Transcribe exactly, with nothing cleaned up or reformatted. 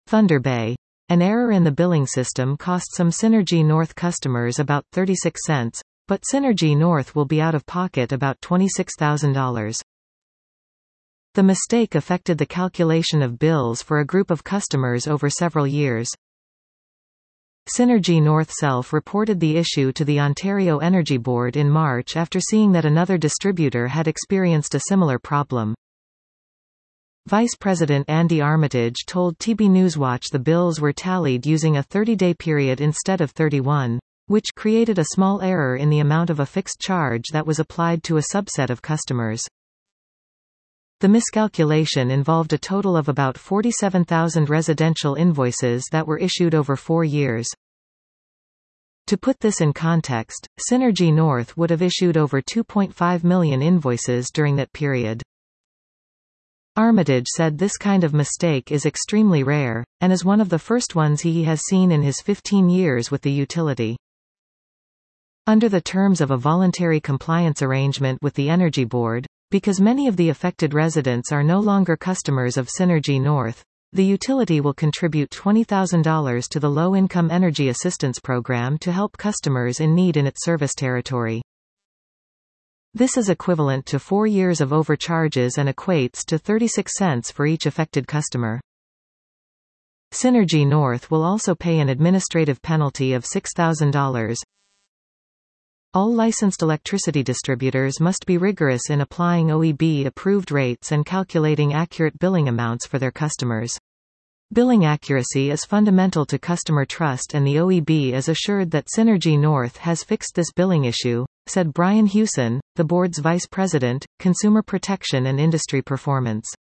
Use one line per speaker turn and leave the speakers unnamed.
Thunder Bay. An error in the billing system cost some Synergy North customers about thirty-six cents, but Synergy North will be out of pocket about twenty-six thousand dollars. The mistake affected the calculation of bills for a group of customers over several years. Synergy North self-reported the issue to the Ontario Energy Board in March after seeing that another distributor had experienced a similar problem. Vice President Andy Armitage told T B Newswatch the bills were tallied using a thirty-day period instead of thirty-one, which created a small error in the amount of a fixed charge that was applied to a subset of customers. The miscalculation involved a total of about forty-seven thousand residential invoices that were issued over four years. To put this in context, Synergy North would have issued over two point five million invoices during that period. Armitage said this kind of mistake is extremely rare, and is one of the first ones he has seen in his fifteen years with the utility. Under the terms of a voluntary compliance arrangement with the Energy Board, because many of the affected residents are no longer customers of Synergy North, the utility will contribute twenty thousand dollars to the Low-Income Energy Assistance Program to help customers in need in its service territory. This is equivalent to four years of overcharges and equates to thirty-six cents for each affected customer. Synergy North will also pay an administrative penalty of six thousand dollars. All licensed electricity distributors must be rigorous in applying O E B-approved rates and calculating accurate billing amounts for their customers. Billing accuracy is fundamental to customer trust, and the O E B is assured that Synergy North has fixed this billing issue, said Brian Hewson, the board's vice president, Consumer Protection and Industry Performance.